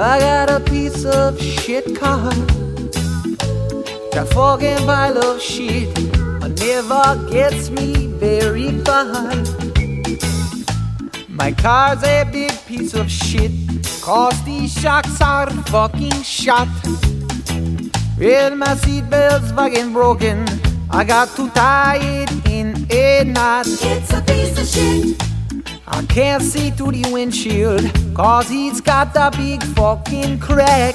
I got a piece of shit car, a fucking pile of shit, but never gets me very far. My car's a big piece of shit, 'cause these shocks are fucking shot. Well, my seatbelt's fucking broken, I got to tie it in a knot. It's a piece of shit. I can't see through the windshield, 'cause it's got a big fucking crack.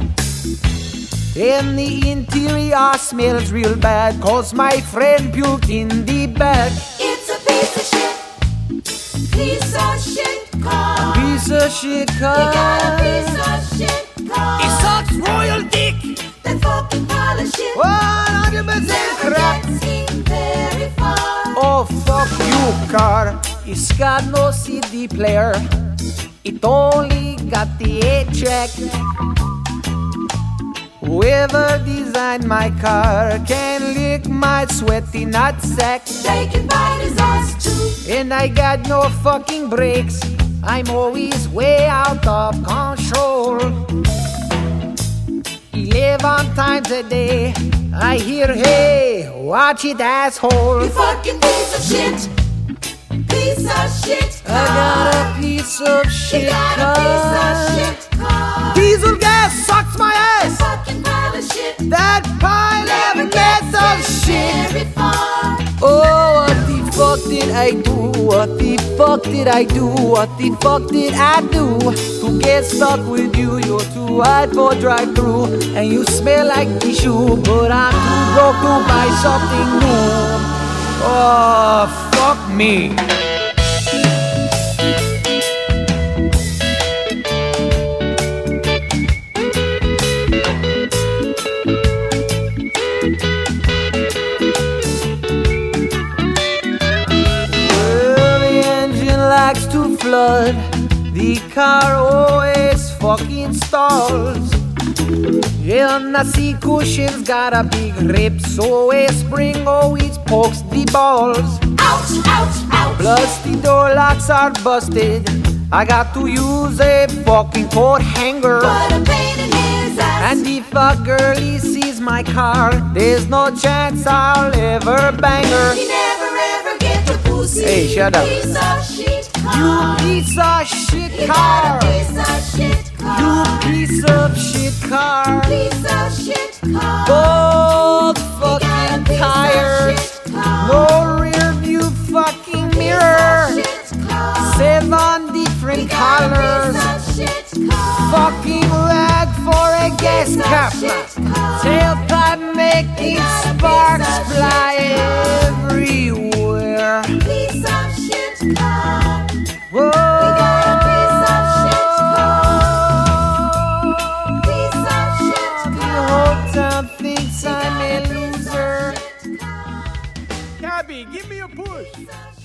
And the interior smells real bad, 'cause my friend puked in the back. It's a piece of shit. Piece of shit car. Piece of shit car. You got a piece of shit car. It sucks royal dick. That fucking pile of shit 100% never crap. gets him very far. Oh fuck you, car. It's got no CD player, it only got the 8-track. Whoever designed my car can lick my sweaty nutsack. They can bite his ass too. And I got no fucking brakes, I'm always way out of control. 11 times a day I hear, hey, watch it asshole. You fucking piece of shit. Piece of shit car. I got a piece of You shit got a piece of shit car. Diesel gas sucks my That ass. fucking pile of shit That pile never of gets metal him shit. very far. Oh, what the fuck did I do? What the fuck did I do? What the fuck did I do to get stuck with you? You're too wide for drive-through, and you smell like tissue, but I'm too broke to buy something new. Oh, fuck me. Likes to flood, the car always fucking stalls. And the seat cushion's got a big rip, so a spring always pokes the balls. Ouch, ouch, ouch. Plus the door locks are busted, I got to use a fucking coat hanger. What a pain in his ass. And if a girlie sees my car, there's no chance I'll ever bang her. He never ever get the pussy. Hey, shut up. Piece of shit car. You piece of shit You car. got a piece of shit car. You piece of shit car. Piece of shit car. Both You got a fucking piece of tires. shit car. No rear view fucking mirror. Piece of shit car. 7 You different got a colors. piece of shit car. Fucking rag for a gas Piece of cap. shit car. Tailpipe making You got a sparks piece of fly shit car. everywhere. Piece of shit car. Whoa. You got a piece of shit car. Piece of shit The car. whole town thinks You I'm got a a piece of loser. shit car. Cabby, give me a push.